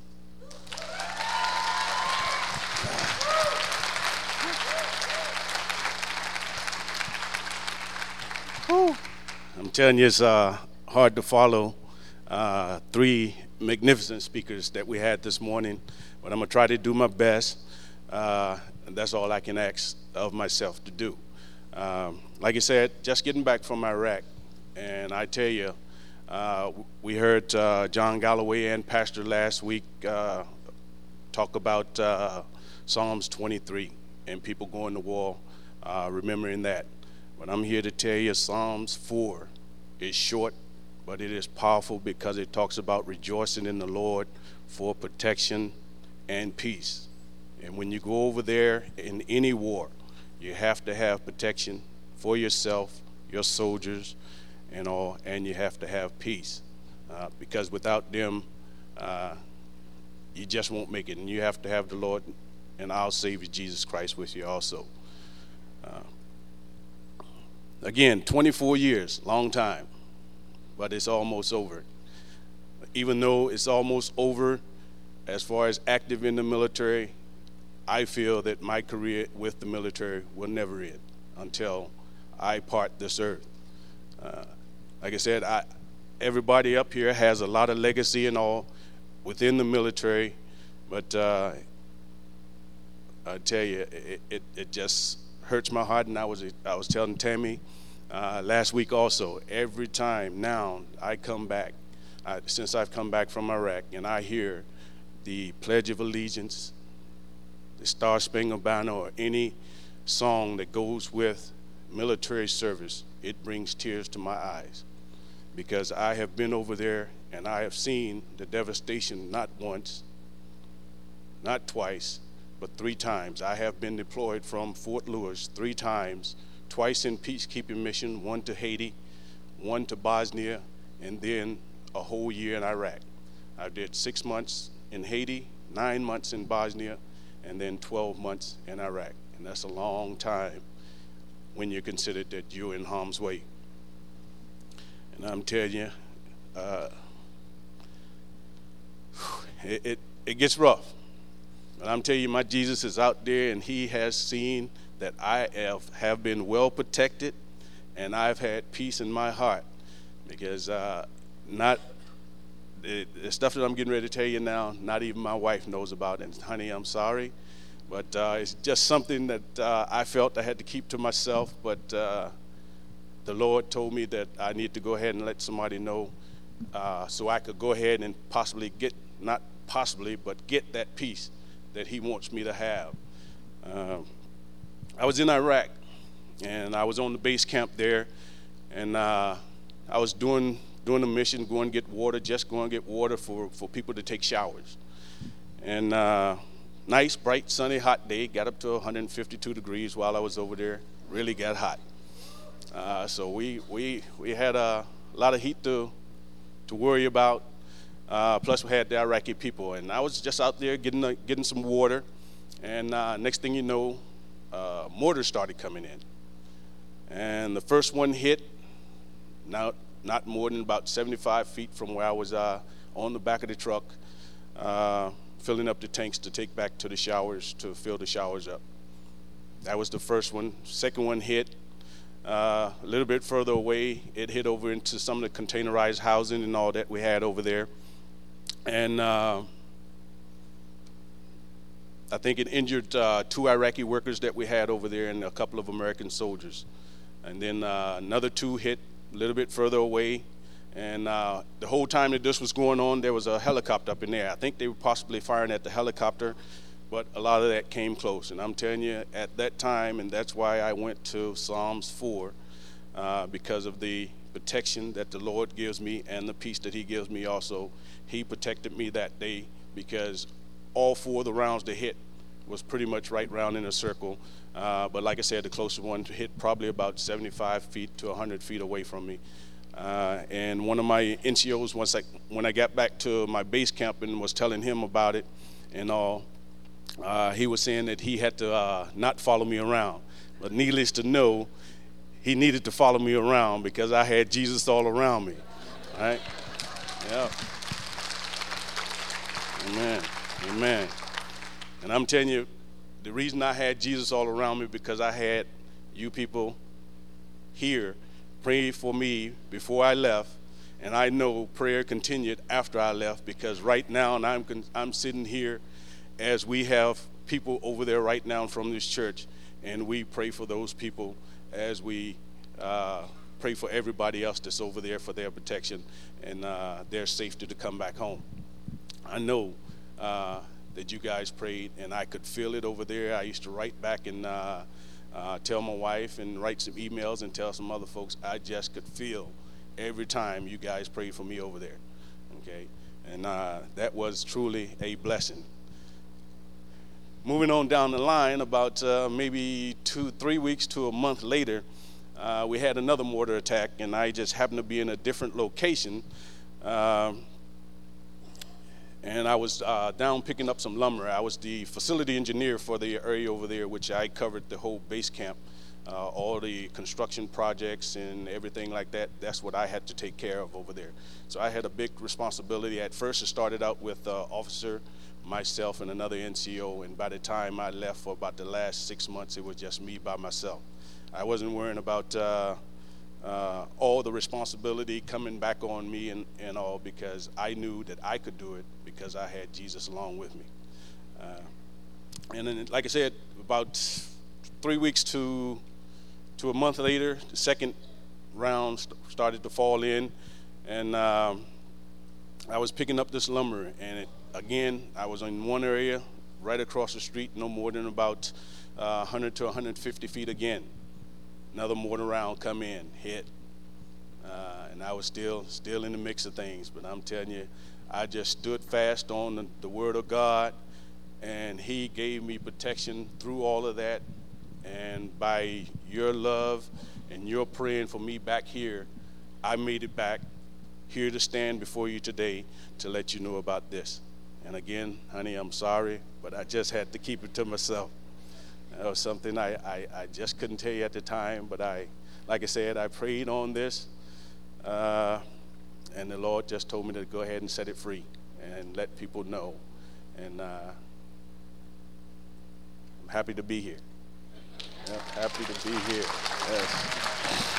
I'm telling you, it's uh, hard to follow uh, three magnificent speakers that we had this morning, but I'm going to try to do my best, uh, and that's all I can ask of myself to do. Um, like I said, just getting back from Iraq, and I tell you, uh, we heard uh, John Galloway and Pastor last week uh, talk about uh, Psalms twenty-three and people going to war, uh, remembering that. But I'm here to tell you Psalms four is short, but it is powerful because it talks about rejoicing in the Lord for protection and peace. And when you go over there in any war, you have to have protection for yourself, your soldiers, and all, and you have to have peace. Uh, because without them, uh, you just won't make it. And you have to have the Lord and our Savior Jesus Christ with you also. Uh, Again, twenty-four years, long time, but it's almost over. Even though it's almost over as far as active in the military, I feel that my career with the military will never end until I part this earth. Uh, like I said, I, everybody up here has a lot of legacy and all within the military, but uh, I tell you, it, it, it just hurts my heart. And I was I was telling Tammy uh, last week also, every time now I come back, I, since I've come back from Iraq, and I hear the Pledge of Allegiance, the Star Spangled Banner, or any song that goes with military service, it brings tears to my eyes, because I have been over there and I have seen the devastation not once, not twice, but three times. I have been deployed from Fort Lewis three times, twice in peacekeeping mission, one to Haiti, one to Bosnia, and then a whole year in Iraq. I did six months in Haiti, nine months in Bosnia, and then twelve months in Iraq. And that's a long time when you consider that you're in harm's way. And I'm telling you, uh, it, it, it gets rough. But I'm telling you, my Jesus is out there, and he has seen that I have, have been well protected, and I've had peace in my heart. Because uh, not the, the stuff that I'm getting ready to tell you now, not even my wife knows about. And honey, I'm sorry, but uh, it's just something that uh, I felt I had to keep to myself. But uh, the Lord told me that I need to go ahead and let somebody know, uh, so I could go ahead and possibly get, not possibly but get that peace that he wants me to have. Uh, I was in Iraq, and I was on the base camp there, and uh, I was doing doing the mission, going to get water, just going to get water for, for people to take showers. And uh, nice, bright, sunny, hot day, got up to one hundred fifty-two degrees while I was over there, really got hot. Uh, so we we we had a lot of heat to to worry about. Uh, plus we had the Iraqi people, and I was just out there getting uh, getting some water, and uh, next thing you know, uh, mortars started coming in, and the first one hit, now not more than about seventy-five feet from where I was uh, on the back of the truck, uh, filling up the tanks to take back to the showers to fill the showers up. That was the first one. Second one hit. Uh, a little bit further away, it hit over into some of the containerized housing and all that we had over there. And uh, I think it injured uh, two Iraqi workers that we had over there and a couple of American soldiers. And then uh, another two hit a little bit further away. And uh, the whole time that this was going on, there was a helicopter up in there. I think they were possibly firing at the helicopter, but a lot of that came close. And I'm telling you, at that time, and that's why I went to Psalms four, uh, because of the protection that the Lord gives me and the peace that he gives me also. He protected me that day because all four of the rounds they hit was pretty much right round in a circle. Uh, but like I said, the closest one hit probably about seventy-five feet to one hundred feet away from me. Uh, and one of my N C Os, once I, when I got back to my base camp and was telling him about it and all, uh, he was saying that he had to uh, not follow me around. But needless to know, he needed to follow me around because I had Jesus all around me. Right? Yeah. Amen. Amen. And I'm telling you, the reason I had Jesus all around me because I had you people here praying for me before I left, and I know prayer continued after I left because right now, and I'm I'm sitting here as we have people over there right now from this church, and we pray for those people as we uh, pray for everybody else that's over there for their protection and uh, their safety to come back home. I know uh, that you guys prayed, and I could feel it over there. I used to write back and uh, uh, tell my wife and write some emails and tell some other folks. I just could feel every time you guys prayed for me over there, okay? And uh, that was truly a blessing. Moving on down the line, about uh, maybe two, three weeks to a month later, uh, we had another mortar attack, and I just happened to be in a different location. Um, and I was uh, down picking up some lumber. I was the facility engineer for the area over there, which I covered the whole base camp, uh, all the construction projects and everything like that. That's what I had to take care of over there. So I had a big responsibility. At first, it started out with uh, officer, myself, and another N C O, and by the time I left for about the last six months, it was just me by myself. I wasn't worrying about uh, uh, all the responsibility coming back on me and, and all because I knew that I could do it because I had Jesus along with me. Uh, and then, like I said, about three weeks to to a month later, the second round st- started to fall in, and um, I was picking up this lumber, and it, again, I was in one area right across the street, no more than about uh, one hundred to one hundred fifty feet again. Another mortar round come in, hit, uh, and I was still still in the mix of things. But I'm telling you, I just stood fast on the, the Word of God, and He gave me protection through all of that. And by your love and your praying for me back here, I made it back here to stand before you today to let you know about this. And again, honey, I'm sorry, but I just had to keep it to myself. That was something I, I, I just couldn't tell you at the time, but I, like I said, I prayed on this, uh, and the Lord just told me to go ahead and set it free and let people know. And uh, I'm happy to be here. Yep, happy to be here. Yes.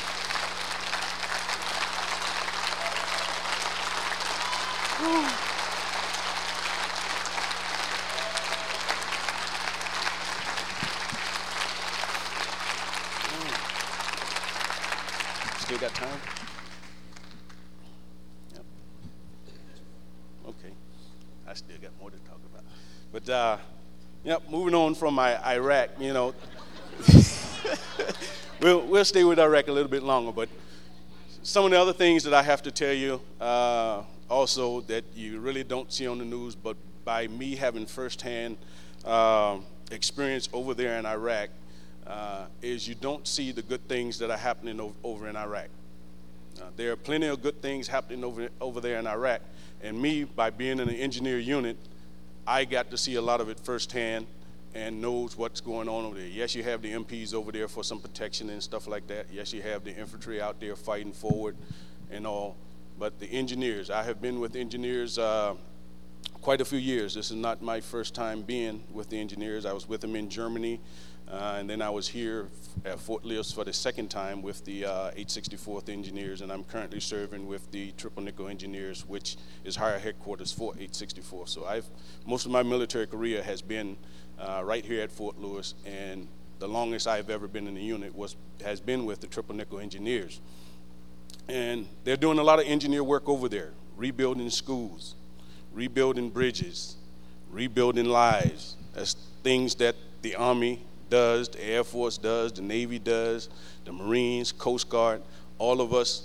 Still got time? Yep. Okay. I still got more to talk about. But, uh, yeah, moving on from my Iraq, you know, we'll, we'll stay with Iraq a little bit longer. But some of the other things that I have to tell you uh, also that you really don't see on the news, but by me having firsthand uh, experience over there in Iraq, uh, is you don't see the good things that are happening over, over in Iraq. Uh, there are plenty of good things happening over, over there in Iraq. And me, by being in an engineer unit, I got to see a lot of it firsthand and knows what's going on over there. Yes, you have the M Ps over there for some protection and stuff like that. Yes, you have the infantry out there fighting forward and all. But the engineers, I have been with engineers uh, quite a few years. This is not my first time being with the engineers. I was with them in Germany, uh, and then I was here at Fort Lewis for the second time with the uh, eight sixty-fourth Engineers, and I'm currently serving with the Triple Nickel Engineers, which is higher headquarters for eight sixty-four. So I've most of my military career has been uh, right here at Fort Lewis, and the longest I've ever been in the unit was has been with the Triple Nickel Engineers. And they're doing a lot of engineer work over there, rebuilding schools, rebuilding bridges, rebuilding lives. That's things that the Army does, the Air Force does, the Navy does, the Marines, Coast Guard. All of us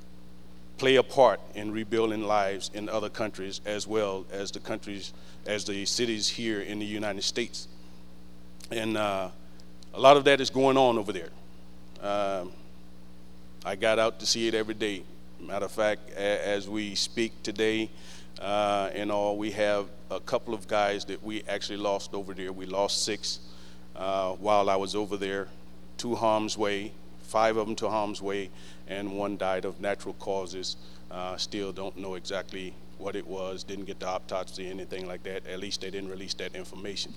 play a part in rebuilding lives in other countries as well as the countries, as the cities here in the United States. And uh, a lot of that is going on over there. Um, I got out to see it every day. Matter of fact, a- as we speak today, uh, and all, we have a couple of guys that we actually lost over there. We lost six uh, while I was over there, to harm's way, five of them to harm's way, and one died of natural causes. Uh, still don't know exactly what it was, didn't get the autopsy, anything like that. At least they didn't release that information.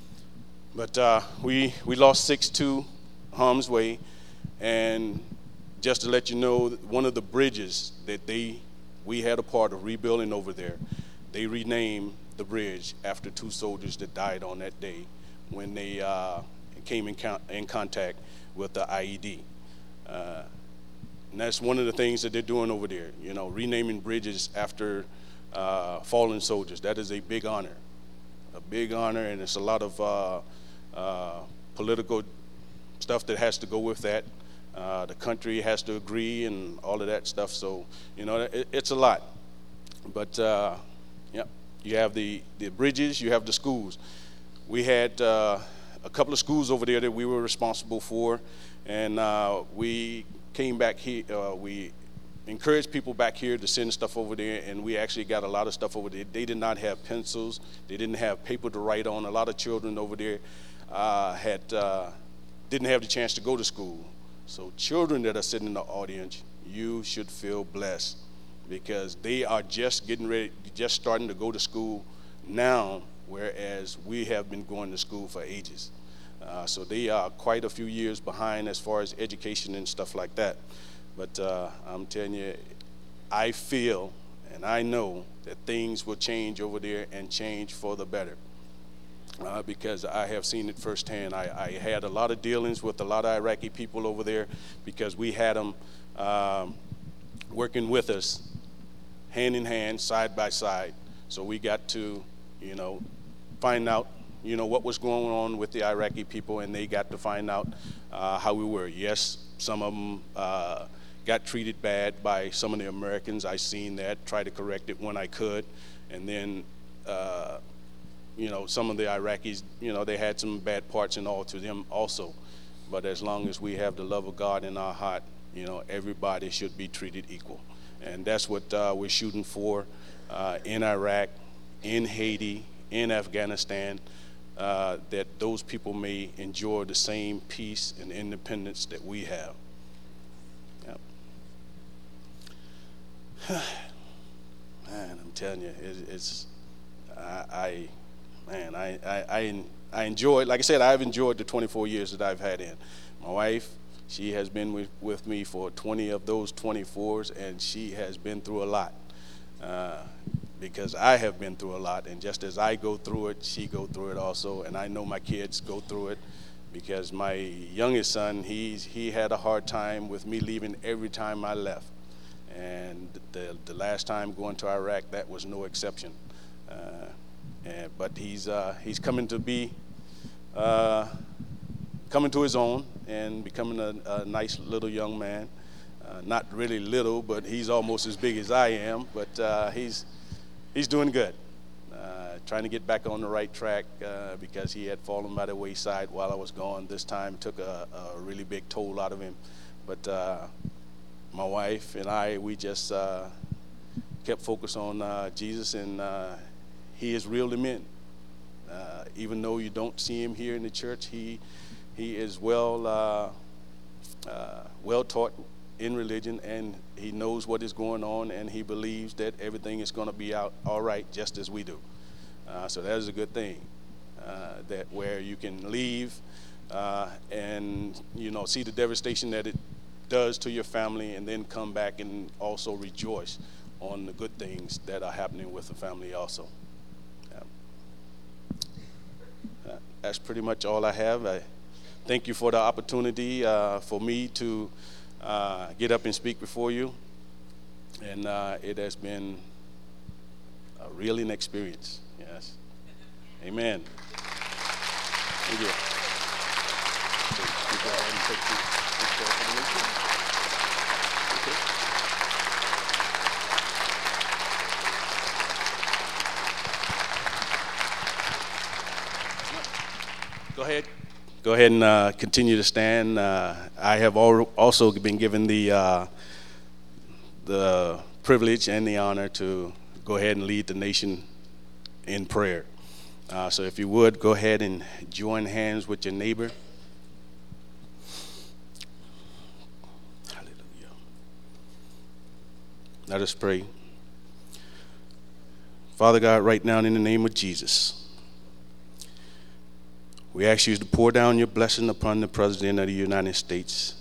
But uh, we, we lost six to harm's way, and just to let you know, one of the bridges that they, we had a part of rebuilding over there, they renamed the bridge after two soldiers that died on that day when they uh, came in, con- in contact with the I E D. Uh, and that's one of the things that they're doing over there, you know, renaming bridges after uh, fallen soldiers. That is a big honor, a big honor, and it's a lot of uh, uh, political stuff that has to go with that. Uh, the country has to agree and all of that stuff. So, you know, it, it's a lot. But, uh, yeah, you have the, the bridges, you have the schools. We had uh, a couple of schools over there that we were responsible for, and uh, we came back here. Uh, we encouraged people back here to send stuff over there, and we actually got a lot of stuff over there. They did not have pencils. They didn't have paper to write on. A lot of children over there uh, had uh, didn't have the chance to go to school. So children that are sitting in the audience, you should feel blessed because they are just getting ready, just starting to go to school now, whereas we have been going to school for ages. Uh, so they are quite a few years behind as far as education and stuff like that. But uh, I'm telling you, I feel and I know that things will change over there and change for the better. Uh, because I have seen it firsthand. I, I had a lot of dealings with a lot of Iraqi people over there because we had them um, working with us hand in hand, side by side. So we got to, you know, find out, you know, what was going on with the Iraqi people, and they got to find out uh, how we were. Yes, some of them uh, got treated bad by some of the Americans. I seen that, tried to correct it when I could, and then uh, you know, some of the Iraqis, you know, they had some bad parts and all to them also. But as long as we have the love of God in our heart, you know, everybody should be treated equal. And that's what uh, we're shooting for uh, in Iraq, in Haiti, in Afghanistan, uh, that those people may enjoy the same peace and independence that we have. Yep. Man, I'm telling you, it, it's, I, I Man, I, I, I, I enjoyed, like I said, I've enjoyed the twenty-four years that I've had in. My wife, she has been with, with me for twenty of those twenty-fours, and she has been through a lot uh, because I have been through a lot. And just as I go through it, she go through it also. And I know my kids go through it because my youngest son, he's, he had a hard time with me leaving every time I left. And the, the last time going to Iraq, that was no exception. Uh, and, but he's uh, he's coming to be uh, coming to his own and becoming a, a nice little young man. Uh, not really little, but he's almost as big as I am. But uh, he's he's doing good. Uh, trying to get back on the right track uh, because he had fallen by the wayside while I was gone. This time took a, a really big toll out of him. But uh, my wife and I, we just uh, kept focused on uh, Jesus, and uh, he is real to men. Uh, even though you don't see him here in the church, he he is well uh, uh, well taught in religion, and he knows what is going on, and he believes that everything is going to be out all right, just as we do. Uh, so that is a good thing. Uh, that where you can leave uh, and you know see the devastation that it does to your family, and then come back and also rejoice on the good things that are happening with the family also. Yeah. Uh, that's pretty much all I have. I thank you for the opportunity uh, for me to uh, get up and speak before you, and uh, it has been a really an experience. Yes. Amen. Thank you. Go ahead and take the, take the information. Okay. Go ahead. Go ahead and uh, continue to stand. Uh, I have al- also been given the uh, the privilege and the honor to go ahead and lead the nation in prayer. Uh, so if you would, go ahead and join hands with your neighbor. Hallelujah. Let us pray. Father God, right now in the name of Jesus, we ask you to pour down your blessing upon the President of the United States,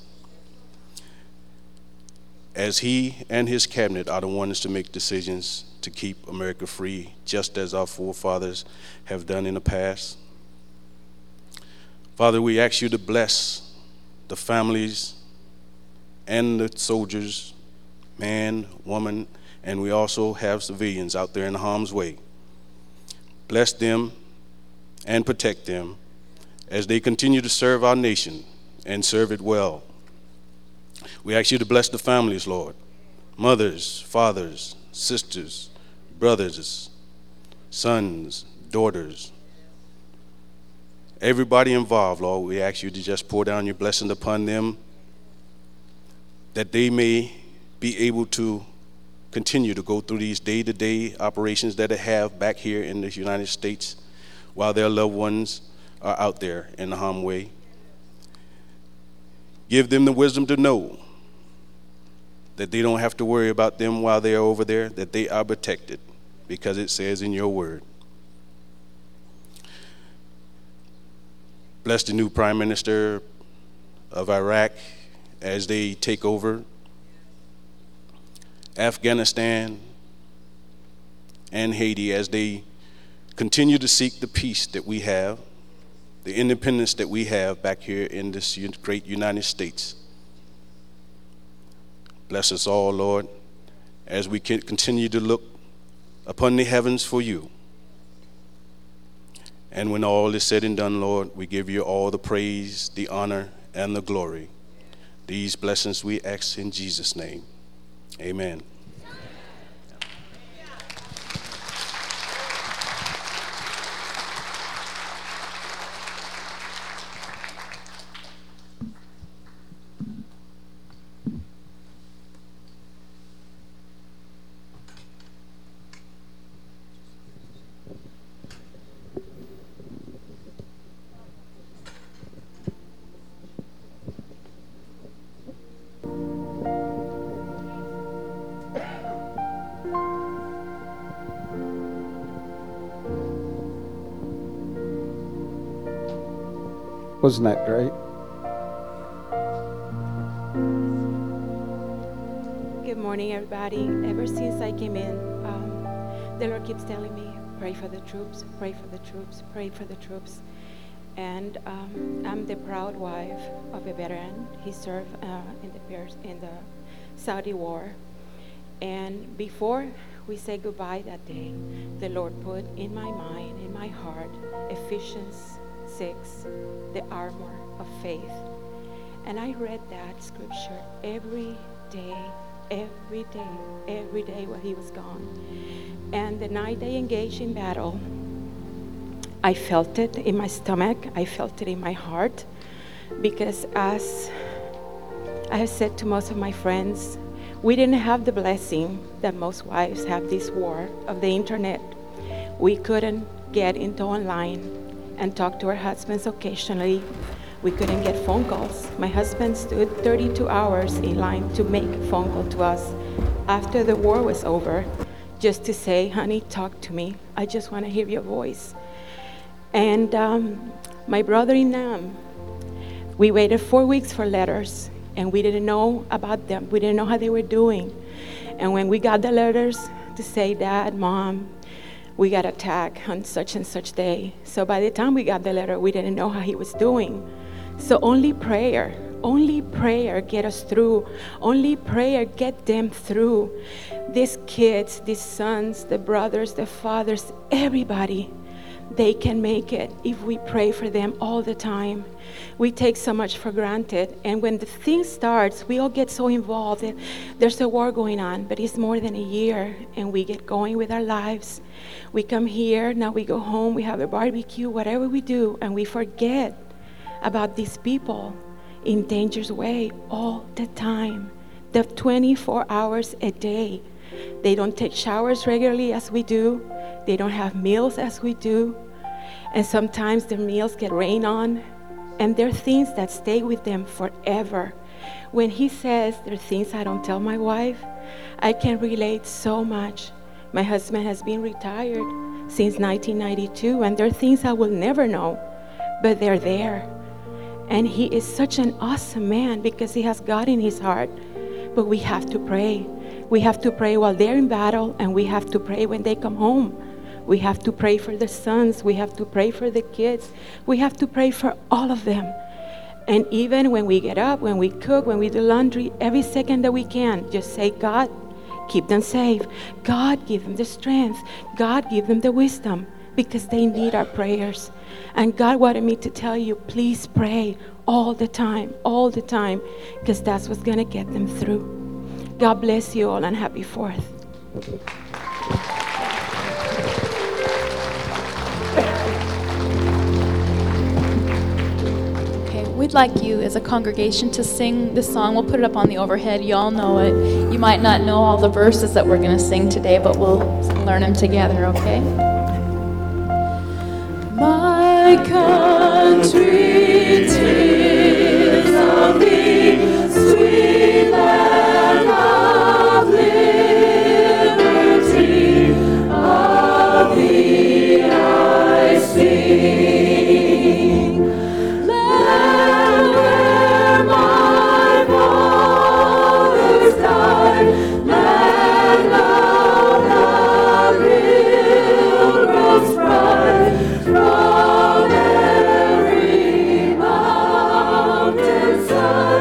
as he and his cabinet are the ones to make decisions to keep America free, just as our forefathers have done in the past. Father, we ask you to bless the families and the soldiers, man, woman, and we also have civilians out there in harm's way. Bless them and protect them as they continue to serve our nation and serve it well. We ask you to bless the families, Lord, mothers, fathers, sisters, brothers, sons, daughters, everybody involved, Lord. We ask you to just pour down your blessing upon them, that they may be able to continue to go through these day-to-day operations that they have back here in the United States while their loved ones are out there in the harm way. Give them the wisdom to know that they don't have to worry about them while they're over there, that they are protected, because it says in your word. Bless the new Prime Minister of Iraq as they take over Afghanistan and Haiti, as they continue to seek the peace that we have, the independence that we have back here in this great United States. Bless us all, Lord, as we can continue to look upon the heavens for you. And when all is said and done, Lord, we give you all the praise, the honor, and the glory. These blessings we ask in Jesus' name. Amen. Wasn't that great? Good morning, everybody. Ever since I came in, um, the Lord keeps telling me, pray for the troops, pray for the troops, pray for the troops. And um, I'm the proud wife of a veteran. He served uh, in the in the Saudi war. And before we say goodbye that day, the Lord put in my mind, in my heart, Ephesians six, the armor of faith. And I read that scripture every day, every day, every day while he was gone. And the night they engaged in battle, I felt it in my stomach, I felt it in my heart, because as I have said to most of my friends, we didn't have the blessing that most wives have this war of the internet. We couldn't get into online and talk to our husbands occasionally. We couldn't get phone calls. My husband stood thirty-two hours in line to make a phone call to us after the war was over, just to say, honey, talk to me. I just want to hear your voice. And um, my brother in Nam, we waited four weeks for letters, and we didn't know about them. We didn't know how they were doing. And when we got the letters to say, Dad, Mom, we got attacked on such and such day. So by the time we got the letter, we didn't know how he was doing. So only prayer, only prayer get us through. Only prayer get them through. These kids, these sons, the brothers, the fathers, everybody, they can make it if we pray for them all the time. We take so much for granted, and when the thing starts, we all get so involved. There's a war going on, but it's more than a year, and we get going with our lives. We come here, now we go home, we have a barbecue, whatever we do, and we forget about these people in danger's way all the time. They're twenty-four hours a day. They don't take showers regularly as we do. They don't have meals as we do. And sometimes their meals get rained on. And there are things that stay with them forever. When he says there are things I don't tell my wife, I can relate so much. My husband has been retired since nineteen ninety-two, and there are things I will never know, but they're there. And he is such an awesome man because he has God in his heart. But we have to pray. We have to pray while they're in battle, and we have to pray when they come home. We have to pray for the sons. We have to pray for the kids. We have to pray for all of them. And even when we get up, when we cook, when we do laundry, every second that we can, just say, God, keep them safe. God, give them the strength. God, give them the wisdom, because they need our prayers. And God wanted me to tell you, please pray all the time, all the time, because that's what's going to get them through. God bless you all, and happy Fourth. Okay, we'd like you as a congregation to sing this song. We'll put it up on the overhead. You all know it. You might not know all the verses that we're going to sing today, but we'll learn them together, okay? My country, 'tis of thee, sweet land of liberty, of thee I sing. Land where my fathers died, land of the pilgrim's pride, from every mountain side.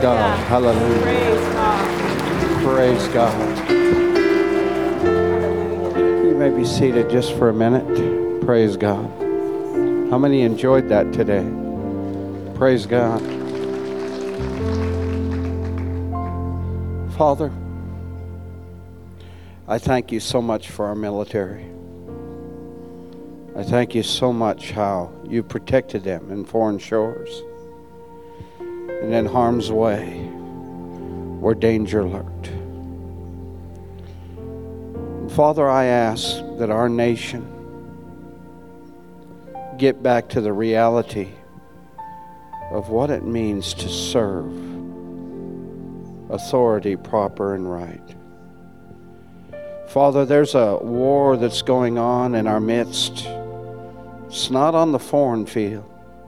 God. Hallelujah. Praise God. Praise God. You may be seated just for a minute. Praise God. How many enjoyed that today? Praise God. Father, I thank you so much for our military. I thank you so much how you protected them in foreign shores and in harm's way where danger lurked. And Father, I ask that our nation get back to the reality of what it means to serve authority proper and right. Father, there's a war that's going on in our midst. It's not on the foreign field,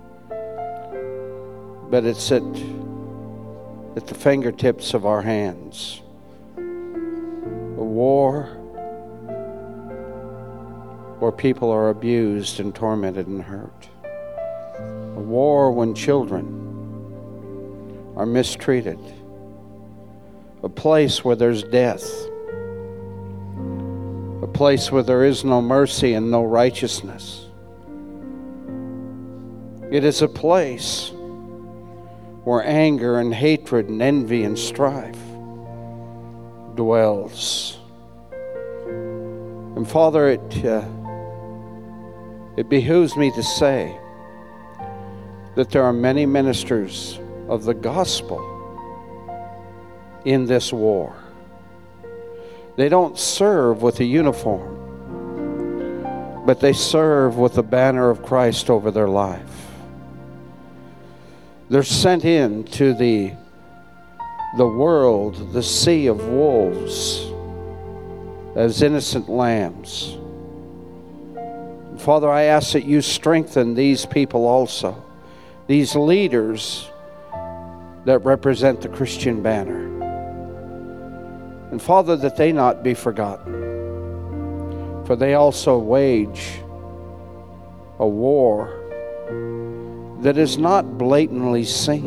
but it's at, at the fingertips of our hands. A war where people are abused and tormented and hurt. A war when children are mistreated. A place where there's death. A place where there is no mercy and no righteousness. It is a place where anger and hatred and envy and strife dwells. And Father, it, uh, it behooves me to say that there are many ministers of the gospel in this war. They don't serve with a uniform, but they serve with the banner of Christ over their life. They're sent in to the, the world, the sea of wolves, as innocent lambs. Father, I ask that you strengthen these people also, these leaders that represent the Christian banner. And Father, that they not be forgotten, for they also wage a war that is not blatantly seen,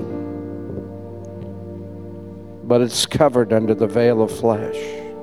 but it's covered under the veil of flesh.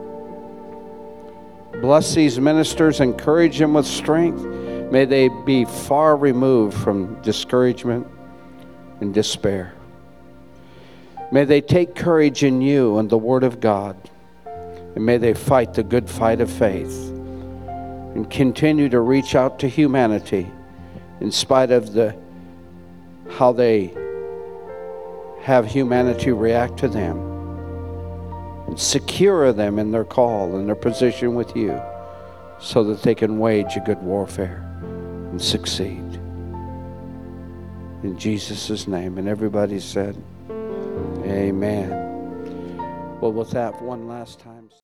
Bless these ministers, encourage them with strength. May they be far removed from discouragement and despair. May they take courage in you and the Word of God. And may they fight the good fight of faith and continue to reach out to humanity in spite of the how they have humanity react to them, and secure them in their call and their position with you so that they can wage a good warfare and succeed. In Jesus' name. And everybody said, amen. Well, with that, one last time.